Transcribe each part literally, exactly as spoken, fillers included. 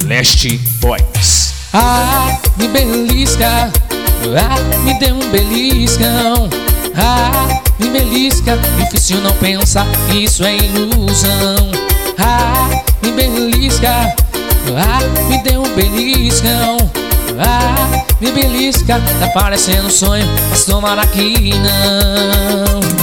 Leste Boys. Ah, me belisca, ah, me dê um beliscão. Ah, me belisca, difícil não pensar, isso é ilusão. Ah, me belisca, ah, me dê um beliscão. Ah, me belisca, tá parecendo um sonho, mas tomara que não.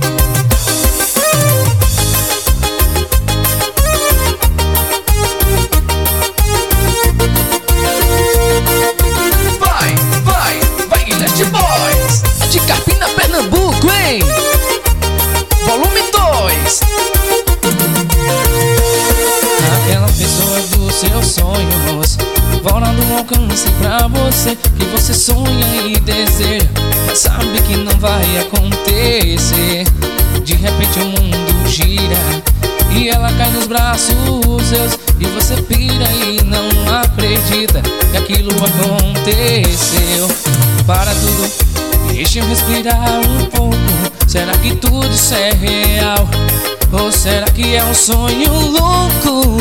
Vai, vai, vai, Leste Boys. De Carpina, Pernambuco, hein? Volume dois. Aquela pessoa dos seus sonhos, fora do alcance pra você, que você sonha e deseja, mas sabe que não vai acontecer. De repente o mundo gira e ela cai nos braços seus, e você pira e não acredita que aquilo aconteceu. Para tudo, deixa eu respirar um pouco. Será que tudo isso é real? Ou será que é um sonho louco?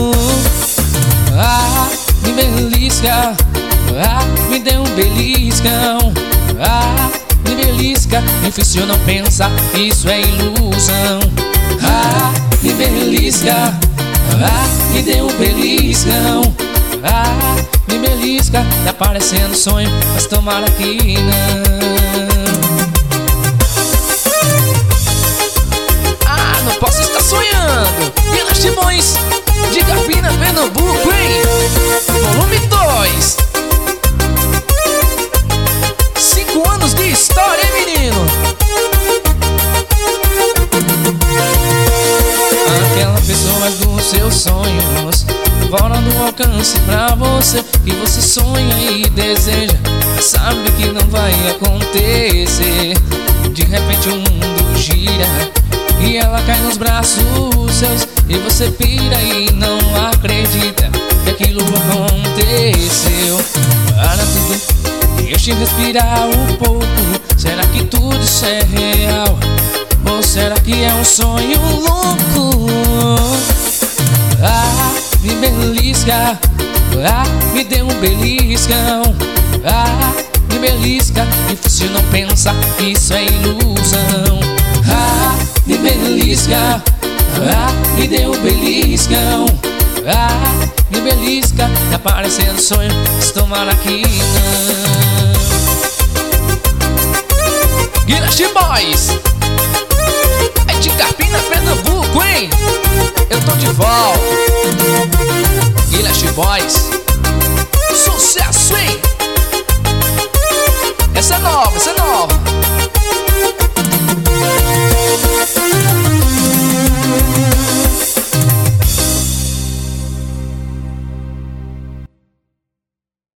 Ah, me belisca, ah, me dê um beliscão. Ah, me belisca, difícil não pensar, isso é ilusão. Ah, me belisca, ah, me dê um beliscão. Ah, me belisca, tá parecendo sonho, mas tomara que não. Ah, não posso estar sonhando. E Leste Boys, de Carpina, Pernambuco, hein? Volume dois. Cinco anos de história, hein, menino? Aquela pessoa dos seus sonhos, fora do alcance pra você, que você sonha e deseja, mas sabe que não vai acontecer. De repente o mundo gira e ela cai nos braços seus, e você pira e não acredita que aquilo aconteceu. Para tudo, deixa eu respirar um pouco. Será que tudo isso é real? Ou será que é um sonho louco? Ah, me belisca, ah, me dê um beliscão. Ah, me belisca, difícil não pensar, isso é ilusão. Ah, me belisca, ah, me dê um beliscão. Ah, me belisca, tá parecendo sonho, mas tomara que não. Leste Boys, é de Carpina, Pernambuco, hein? Eu tô de volta. Leste Boys.